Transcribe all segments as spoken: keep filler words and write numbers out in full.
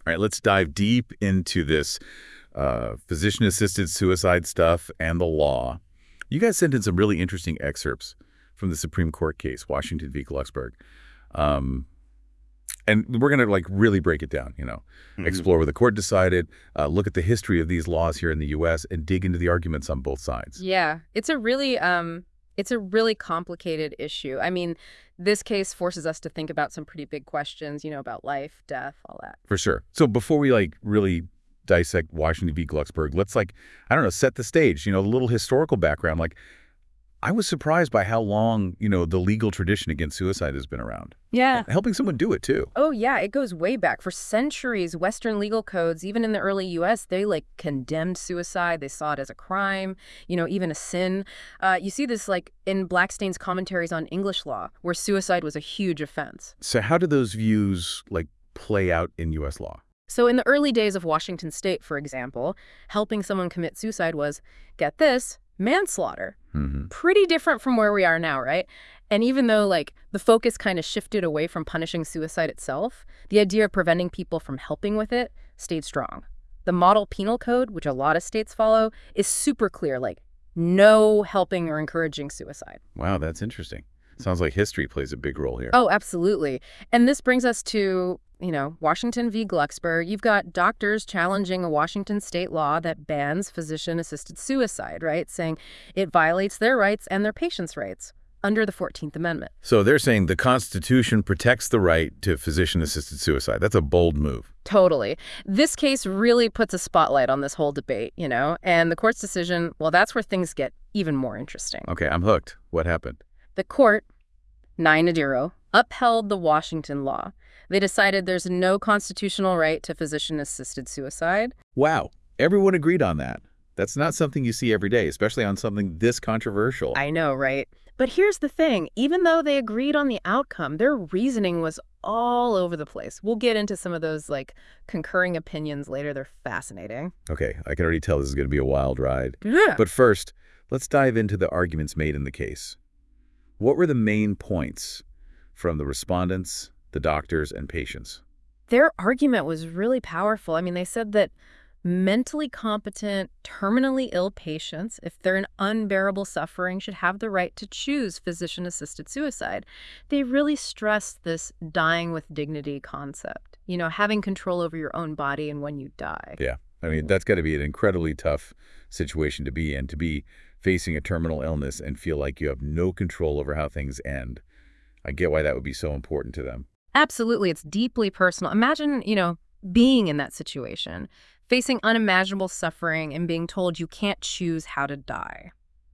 All right, let's dive deep into this uh, physician-assisted suicide stuff and the law. You guys sent in some really interesting excerpts from the Supreme Court case, Washington v. Glucksberg. Um, and we're going to like really break it down, you know, mm-hmm. explore what the court decided, uh, look at the history of these laws here in the U S and dig into the arguments on both sides. Yeah, it's a really um, it's a really complicated issue. I mean, this case forces us to think about some pretty big questions, you know, about life, death, all that. For sure. So before we like really dissect Washington v. Glucksberg, let's like, I don't know, set the stage, you know, a little historical background. Like, I was surprised by how long, you know, the legal tradition against suicide has been around. Yeah. Helping someone do it, too. Oh, yeah. It goes way back. For centuries, Western legal codes, even in the early U S, they, like, condemned suicide. They saw it as a crime, you know, even a sin. Uh, you see this, like, in Blackstane's commentaries on English law, where suicide was a huge offense. So how did those views, like, play out in U S law? So in the early days of Washington state, for example, helping someone commit suicide was, get this, manslaughter. Mm-hmm. Pretty different from where we are now, right? And even though, like, the focus kind of shifted away from punishing suicide itself, the idea of preventing people from helping with it stayed strong. The model penal code, which a lot of states follow, is super clear, like, no helping or encouraging suicide. Wow, that's interesting. Sounds like history plays a big role here. Oh, absolutely. And this brings us to, you know, Washington v. Glucksberg. You've got doctors challenging a Washington state law that bans physician-assisted suicide, right? Saying it violates their rights and their patients' rights under the fourteenth Amendment. So they're saying the Constitution protects the right to physician-assisted suicide. That's a bold move. Totally. This case really puts a spotlight on this whole debate, you know, and the court's decision, well, that's where things get even more interesting. Okay, I'm hooked. What happened? The court, nine to zero, upheld the Washington law. They decided there's no constitutional right to physician-assisted suicide. Wow. Everyone agreed on that. That's not something you see every day, especially on something this controversial. I know, right? But here's the thing. Even though they agreed on the outcome, their reasoning was all over the place. We'll get into some of those, like, concurring opinions later. They're fascinating. Okay, I can already tell this is going to be a wild ride. Yeah. But first, let's dive into the arguments made in the case. What were the main points from the respondents, the doctors, and patients? Their argument was really powerful. I mean, they said that mentally competent, terminally ill patients, if they're in unbearable suffering, should have the right to choose physician-assisted suicide. They really stressed this dying with dignity concept, you know, having control over your own body and when you die. Yeah, I mean, that's got to be an incredibly tough situation to be in, to be facing a terminal illness and feel like you have no control over how things end. I get why that would be so important to them. Absolutely. It's deeply personal. Imagine, you know, being in that situation, facing unimaginable suffering and being told you can't choose how to die.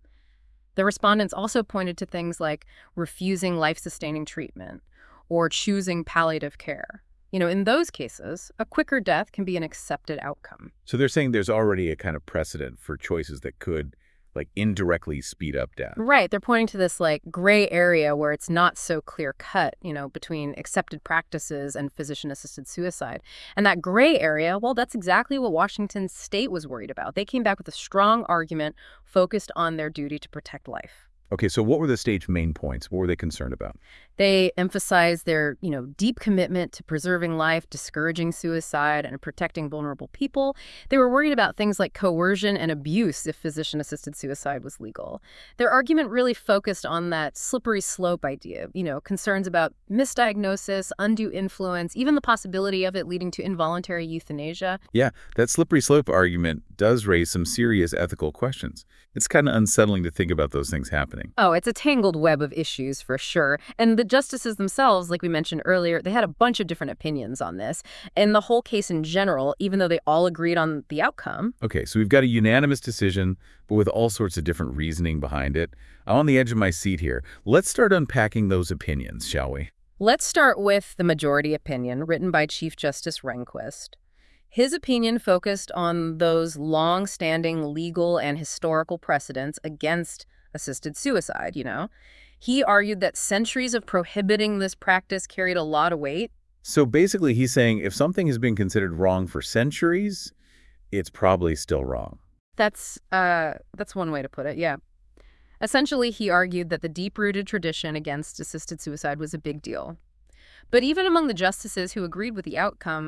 The respondents also pointed to things like refusing life-sustaining treatment or choosing palliative care. You know, in those cases, a quicker death can be an accepted outcome. So they're saying there's already a kind of precedent for choices that could like indirectly speed up death. Right. They're pointing to this like gray area where it's not so clear cut, you know, between accepted practices and physician-assisted suicide. And that gray area, well, that's exactly what Washington state was worried about. They came back with a strong argument focused on their duty to protect life. Okay, so what were the state's main points? What were they concerned about? They emphasized their, you know, deep commitment to preserving life, discouraging suicide, and protecting vulnerable people. They were worried about things like coercion and abuse if physician-assisted suicide was legal. Their argument really focused on that slippery slope idea, you know, concerns about misdiagnosis, undue influence, even the possibility of it leading to involuntary euthanasia. Yeah, that slippery slope argument does raise some serious ethical questions. It's kind of unsettling to think about those things happening. Oh, it's a tangled web of issues for sure. And the justices themselves, like we mentioned earlier, they had a bunch of different opinions on this. And the whole case in general, even though they all agreed on the outcome. Okay, so we've got a unanimous decision, but with all sorts of different reasoning behind it. I'm on the edge of my seat here. Let's start unpacking those opinions, shall we? Let's start with the majority opinion written by Chief Justice Rehnquist. His opinion focused on those long-standing legal and historical precedents against assisted suicide, you know. He argued that centuries of prohibiting this practice carried a lot of weight. So basically he's saying if something has been considered wrong for centuries, it's probably still wrong. That's, uh, that's one way to put it, yeah. Essentially, he argued that the deep-rooted tradition against assisted suicide was a big deal. But even among the justices who agreed with the outcome,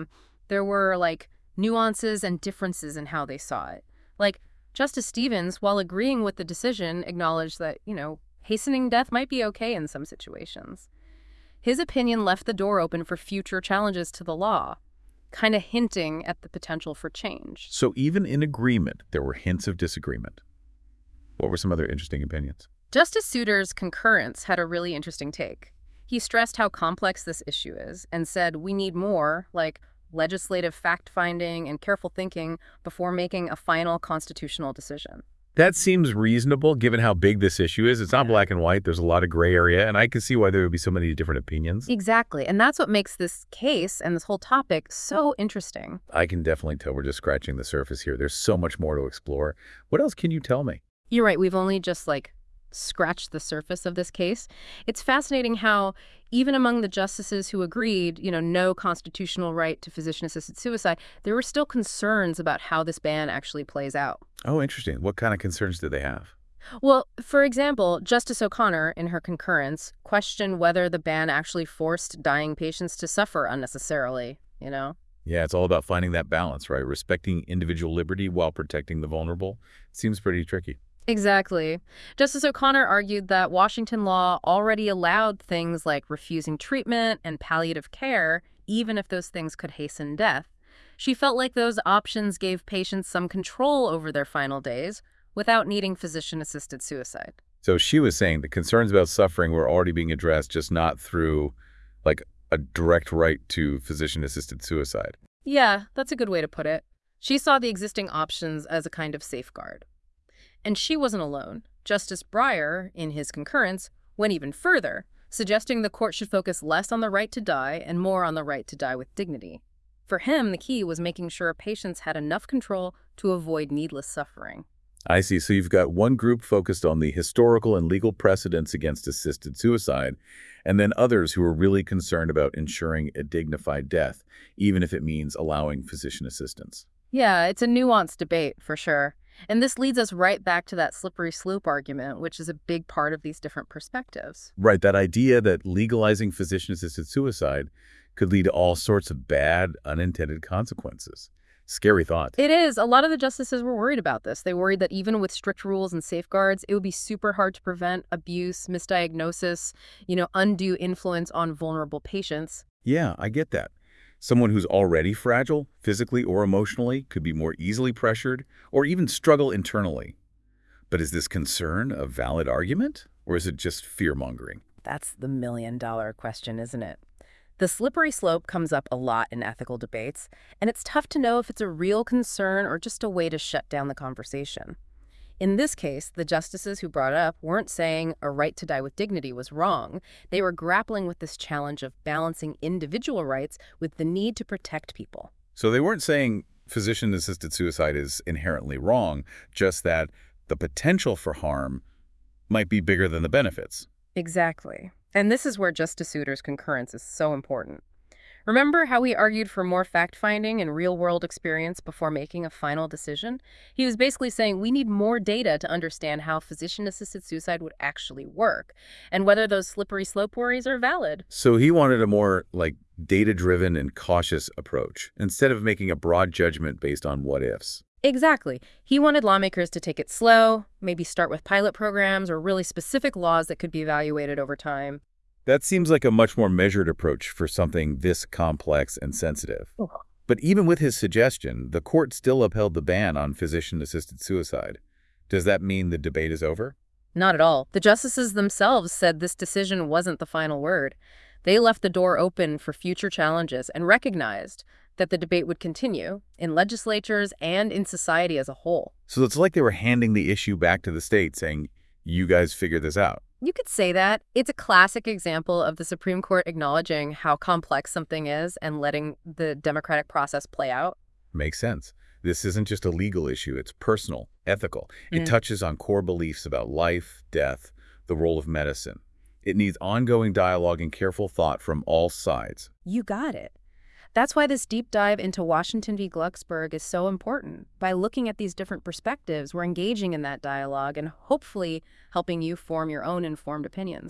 there were, like, nuances and differences in how they saw it. Like, Justice Stevens, while agreeing with the decision, acknowledged that, you know, hastening death might be okay in some situations. His opinion left the door open for future challenges to the law, kind of hinting at the potential for change. So even in agreement, there were hints of disagreement. What were some other interesting opinions? Justice Souter's concurrence had a really interesting take. He stressed how complex this issue is and said we need more, like, legislative fact-finding and careful thinking before making a final constitutional decision. That seems reasonable given how big this issue is. It's not black and white. There's a lot of gray area, and I can see why there would be so many different opinions. Exactly, and that's what makes this case and this whole topic so interesting. I can definitely tell we're just scratching the surface here. There's so much more to explore. What else can you tell me? You're right, we've only just, like, scratched the surface of this case. It's fascinating how even among the justices who agreed, you know, no constitutional right to physician-assisted suicide, there were still concerns about how this ban actually plays out. Oh, interesting. What kind of concerns did they have? Well, for example, Justice O'Connor, in her concurrence, questioned whether the ban actually forced dying patients to suffer unnecessarily, you know? Yeah, it's all about finding that balance, right? Respecting individual liberty while protecting the vulnerable. Seems pretty tricky. Exactly. Justice O'Connor argued that Washington law already allowed things like refusing treatment and palliative care, even if those things could hasten death. She felt like those options gave patients some control over their final days without needing physician-assisted suicide. So she was saying the concerns about suffering were already being addressed, just not through, like, a direct right to physician-assisted suicide. Yeah, that's a good way to put it. She saw the existing options as a kind of safeguard. And she wasn't alone. Justice Breyer, in his concurrence, went even further, suggesting the court should focus less on the right to die and more on the right to die with dignity. For him, the key was making sure patients had enough control to avoid needless suffering. I see. So you've got one group focused on the historical and legal precedents against assisted suicide, and then others who are really concerned about ensuring a dignified death, even if it means allowing physician assistance. Yeah, it's a nuanced debate, for sure. And this leads us right back to that slippery slope argument, which is a big part of these different perspectives. Right, that idea that legalizing physician-assisted suicide could lead to all sorts of bad, unintended consequences. Scary thought. It is. A lot of the justices were worried about this. They worried that even with strict rules and safeguards, it would be super hard to prevent abuse, misdiagnosis, you know, undue influence on vulnerable patients. Yeah, I get that. Someone who's already fragile, physically or emotionally, could be more easily pressured or even struggle internally. But is this concern a valid argument, or is it just fear-mongering? That's the million-dollar question, isn't it? The slippery slope comes up a lot in ethical debates, and it's tough to know if it's a real concern or just a way to shut down the conversation. In this case, the justices who brought it up weren't saying a right to die with dignity was wrong. They were grappling with this challenge of balancing individual rights with the need to protect people. So they weren't saying physician-assisted suicide is inherently wrong, just that the potential for harm might be bigger than the benefits. Exactly. And this is where Justice Souter's concurrence is so important. Remember how he argued for more fact-finding and real-world experience before making a final decision? He was basically saying we need more data to understand how physician-assisted suicide would actually work and whether those slippery slope worries are valid. So he wanted a more, like, data-driven and cautious approach, instead of making a broad judgment based on what-ifs. Exactly. He wanted lawmakers to take it slow, maybe start with pilot programs or really specific laws that could be evaluated over time. That seems like a much more measured approach for something this complex and sensitive. Oh. But even with his suggestion, the court still upheld the ban on physician-assisted suicide. Does that mean the debate is over? Not at all. The justices themselves said this decision wasn't the final word. They left the door open for future challenges and recognized that the debate would continue in legislatures and in society as a whole. So it's like they were handing the issue back to the state, saying, you guys figure this out. You could say that. It's a classic example of the Supreme Court acknowledging how complex something is and letting the democratic process play out. Makes sense. This isn't just a legal issue. It's personal, ethical. It Mm. touches on core beliefs about life, death, the role of medicine. It needs ongoing dialogue and careful thought from all sides. You got it. That's why this deep dive into Washington v. Glucksberg is so important. By looking at these different perspectives, we're engaging in that dialogue and hopefully helping you form your own informed opinions.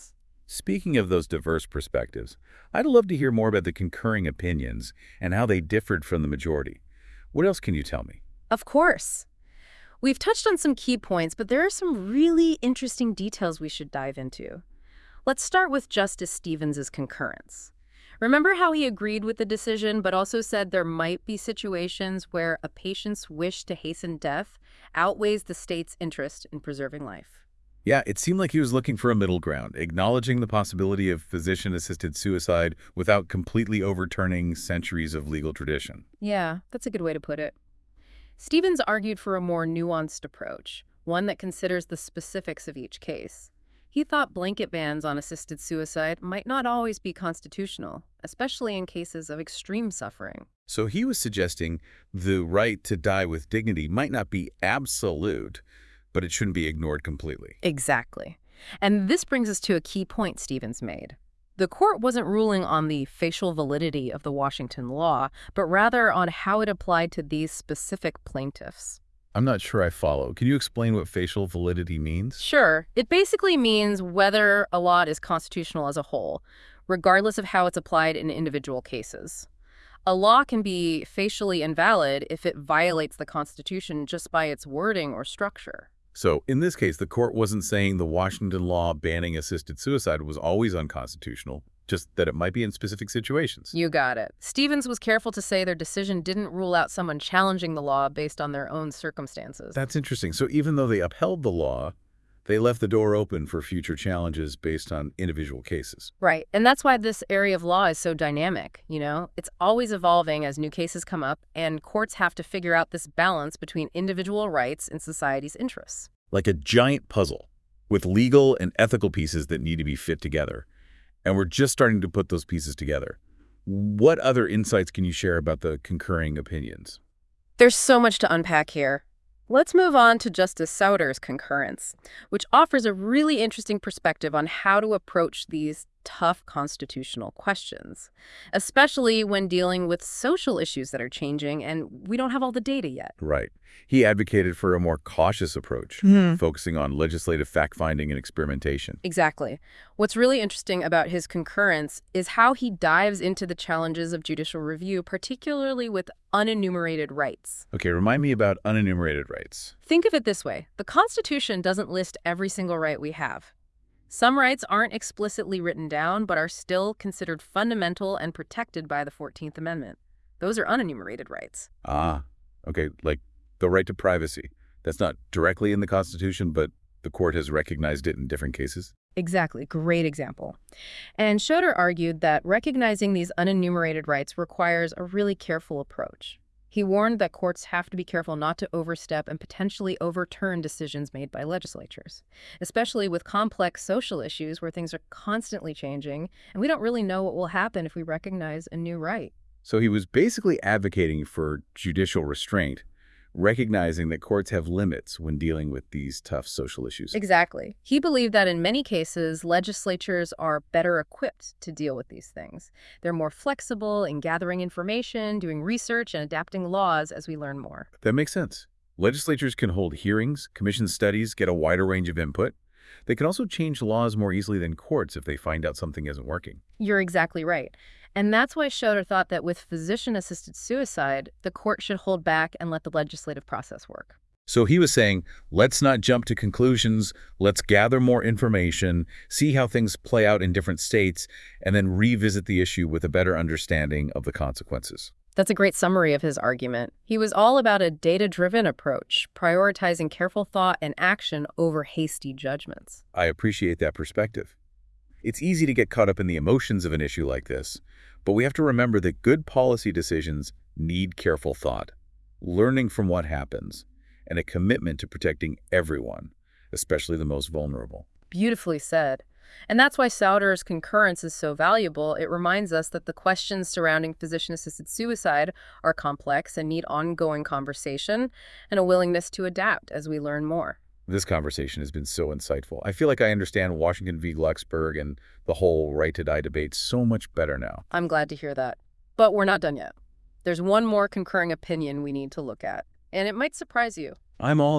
Speaking of those diverse perspectives, I'd love to hear more about the concurring opinions and how they differed from the majority. What else can you tell me? Of course. We've touched on some key points, but there are some really interesting details we should dive into. Let's start with Justice Stevens's concurrence. Remember how he agreed with the decision, but also said there might be situations where a patient's wish to hasten death outweighs the state's interest in preserving life. Yeah, it seemed like he was looking for a middle ground, acknowledging the possibility of physician-assisted suicide without completely overturning centuries of legal tradition. Yeah, that's a good way to put it. Stevens argued for a more nuanced approach, one that considers the specifics of each case. He thought blanket bans on assisted suicide might not always be constitutional, especially in cases of extreme suffering. So he was suggesting the right to die with dignity might not be absolute, but it shouldn't be ignored completely. Exactly. And this brings us to a key point Stevens made. The court wasn't ruling on the facial validity of the Washington law, but rather on how it applied to these specific plaintiffs. I'm not sure I follow. Can you explain what facial validity means? Sure. It basically means whether a law is constitutional as a whole, regardless of how it's applied in individual cases. A law can be facially invalid if it violates the Constitution just by its wording or structure. So, in this case, the court wasn't saying the Washington law banning assisted suicide was always unconstitutional, just that it might be in specific situations. You got it. Stevens was careful to say their decision didn't rule out someone challenging the law based on their own circumstances. That's interesting. So even though they upheld the law, they left the door open for future challenges based on individual cases. Right. And that's why this area of law is so dynamic, you know? It's always evolving as new cases come up, and courts have to figure out this balance between individual rights and society's interests. Like a giant puzzle with legal and ethical pieces that need to be fit together. And we're just starting to put those pieces together. What other insights can you share about the concurring opinions? There's so much to unpack here. Let's move on to Justice Souter's concurrence, which offers a really interesting perspective on how to approach these tough constitutional questions, especially when dealing with social issues that are changing and we don't have all the data yet. Right. He advocated for a more cautious approach, Hmm. focusing on legislative fact-finding and experimentation. Exactly. What's really interesting about his concurrence is how he dives into the challenges of judicial review, particularly with unenumerated rights. Okay, remind me about unenumerated rights. Think of it this way. The Constitution doesn't list every single right we have. Some rights aren't explicitly written down, but are still considered fundamental and protected by the fourteenth Amendment. Those are unenumerated rights. Ah, okay, like the right to privacy. That's not directly in the Constitution, but the court has recognized it in different cases. Exactly. Great example. And Schroeder argued that recognizing these unenumerated rights requires a really careful approach. He warned that courts have to be careful not to overstep and potentially overturn decisions made by legislatures, especially with complex social issues where things are constantly changing, and we don't really know what will happen if we recognize a new right. So he was basically advocating for judicial restraint, recognizing that courts have limits when dealing with these tough social issues. Exactly. He believed that in many cases, legislatures are better equipped to deal with these things. They're more flexible in gathering information, doing research, and adapting laws as we learn more. That makes sense. Legislatures can hold hearings, commission studies, get a wider range of input. They can also change laws more easily than courts if they find out something isn't working. You're exactly right. And that's why Schroeder thought that with physician-assisted suicide, the court should hold back and let the legislative process work. So he was saying, let's not jump to conclusions, let's gather more information, see how things play out in different states, and then revisit the issue with a better understanding of the consequences. That's a great summary of his argument. He was all about a data-driven approach, prioritizing careful thought and action over hasty judgments. I appreciate that perspective. It's easy to get caught up in the emotions of an issue like this, but we have to remember that good policy decisions need careful thought, learning from what happens, and a commitment to protecting everyone, especially the most vulnerable. Beautifully said. And that's why Souter's concurrence is so valuable. It reminds us that the questions surrounding physician-assisted suicide are complex and need ongoing conversation and a willingness to adapt as we learn more. This conversation has been so insightful. I feel like I understand Washington v. Glucksberg and the whole right to die debate so much better now. I'm glad to hear that. But we're not done yet. There's one more concurring opinion we need to look at, and it might surprise you. I'm all ears.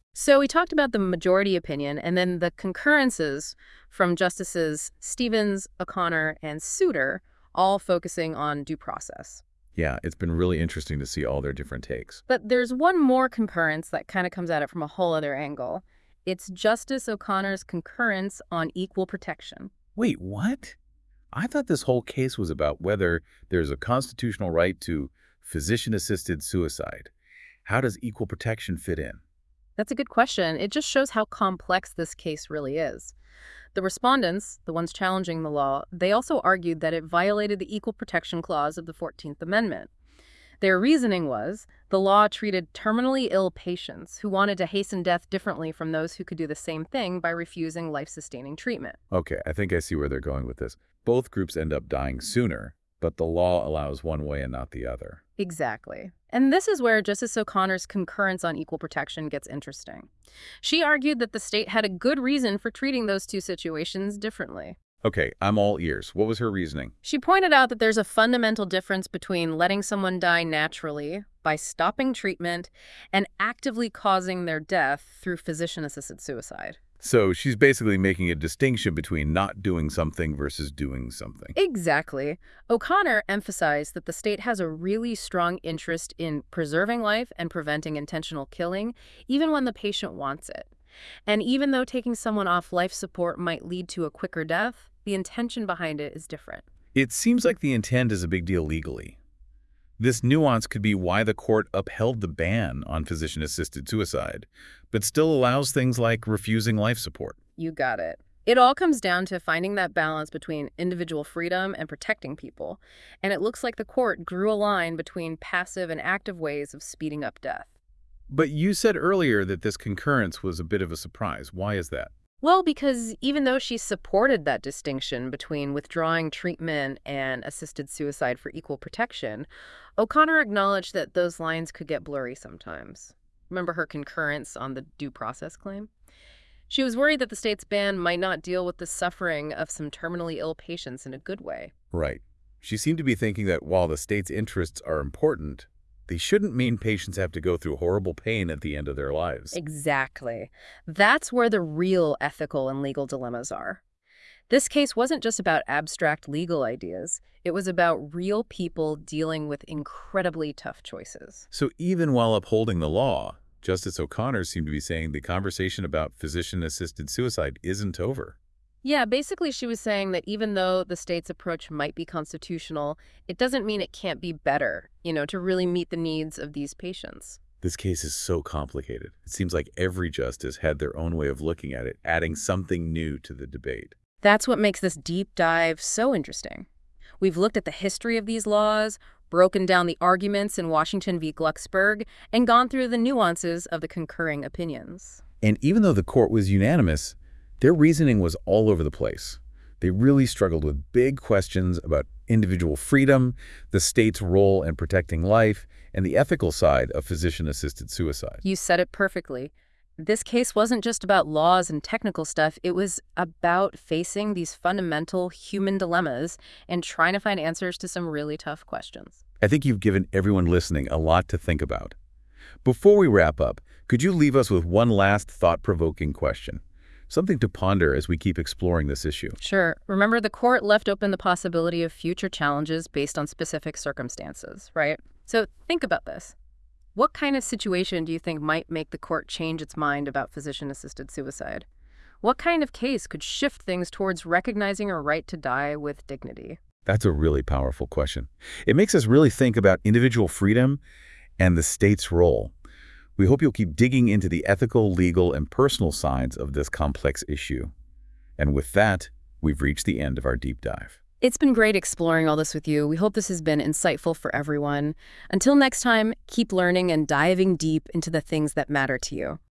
So we talked about the majority opinion and then the concurrences from Justices Stevens, O'Connor, and Souter, all focusing on due process. Yeah, it's been really interesting to see all their different takes. But there's one more concurrence that kind of comes at it from a whole other angle. It's Justice O'Connor's concurrence on equal protection. Wait, what? I thought this whole case was about whether there's a constitutional right to physician-assisted suicide. How does equal protection fit in? That's a good question. It just shows how complex this case really is. The respondents, the ones challenging the law, they also argued that it violated the Equal Protection Clause of the fourteenth Amendment. Their reasoning was the law treated terminally ill patients who wanted to hasten death differently from those who could do the same thing by refusing life-sustaining treatment. Okay, I think I see where they're going with this. Both groups end up dying sooner, but the law allows one way and not the other. Exactly. And this is where Justice O'Connor's concurrence on equal protection gets interesting. She argued that the state had a good reason for treating those two situations differently. Okay, I'm all ears. What was her reasoning? She pointed out that there's a fundamental difference between letting someone die naturally by stopping treatment and actively causing their death through physician-assisted suicide. So she's basically making a distinction between not doing something versus doing something. Exactly. O'Connor emphasized that the state has a really strong interest in preserving life and preventing intentional killing, even when the patient wants it. And even though taking someone off life support might lead to a quicker death, the intention behind it is different. It seems like the intent is a big deal legally. This nuance could be why the court upheld the ban on physician-assisted suicide, but still allows things like refusing life support. You got it. It all comes down to finding that balance between individual freedom and protecting people, and it looks like the court drew a line between passive and active ways of speeding up death. But you said earlier that this concurrence was a bit of a surprise. Why is that? Well, because even though she supported that distinction between withdrawing treatment and assisted suicide for equal protection, O'Connor acknowledged that those lines could get blurry sometimes. Remember her concurrence on the due process claim? She was worried that the state's ban might not deal with the suffering of some terminally ill patients in a good way. Right. She seemed to be thinking that while the state's interests are important, they shouldn't mean patients have to go through horrible pain at the end of their lives. Exactly. That's where the real ethical and legal dilemmas are. This case wasn't just about abstract legal ideas. It was about real people dealing with incredibly tough choices. So even while upholding the law, Justice O'Connor seemed to be saying the conversation about physician-assisted suicide isn't over. Yeah, basically she was saying that even though the state's approach might be constitutional, it doesn't mean it can't be better, you know, to really meet the needs of these patients. This case is so complicated. It seems like every justice had their own way of looking at it, adding something new to the debate. That's what makes this deep dive so interesting. We've looked at the history of these laws, broken down the arguments in Washington v. Glucksberg, and gone through the nuances of the concurring opinions. And even though the court was unanimous, their reasoning was all over the place. They really struggled with big questions about individual freedom, the state's role in protecting life, and the ethical side of physician-assisted suicide. You said it perfectly. This case wasn't just about laws and technical stuff. It was about facing these fundamental human dilemmas and trying to find answers to some really tough questions. I think you've given everyone listening a lot to think about. Before we wrap up, could you leave us with one last thought-provoking question? Something to ponder as we keep exploring this issue. Sure. Remember, the court left open the possibility of future challenges based on specific circumstances, right? So think about this. What kind of situation do you think might make the court change its mind about physician-assisted suicide? What kind of case could shift things towards recognizing a right to die with dignity? That's a really powerful question. It makes us really think about individual freedom and the state's role. We hope you'll keep digging into the ethical, legal, and personal sides of this complex issue. And with that, we've reached the end of our deep dive. It's been great exploring all this with you. We hope this has been insightful for everyone. Until next time, keep learning and diving deep into the things that matter to you.